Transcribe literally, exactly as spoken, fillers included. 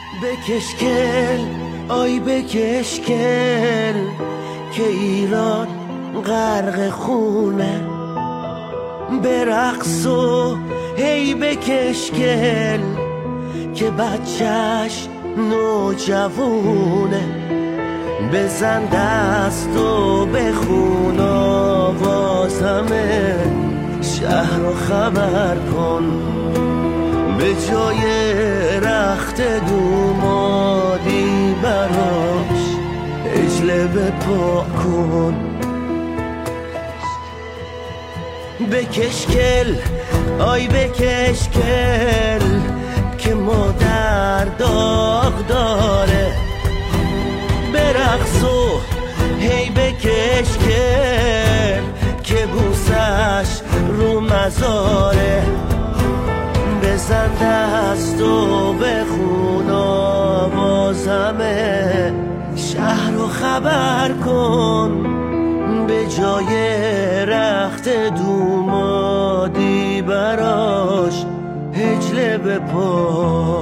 بکشکل آی بکشکل که ایران غرق خونه، برقص و هی بکشکل که بچهش نوجوونه، بزن دست و بخون آوازمه، شهر رو خبر کن، به جای رخت دومادی براش عجله بپا کن. بکشکل آی بکشکل که مادر داغ داره، برقص و هی بکشکل که بوسش رو مزاره، بزن دست و بخون آوازمه، شهر رو خبر کن، به جای رخت دومادی براش هجله بپا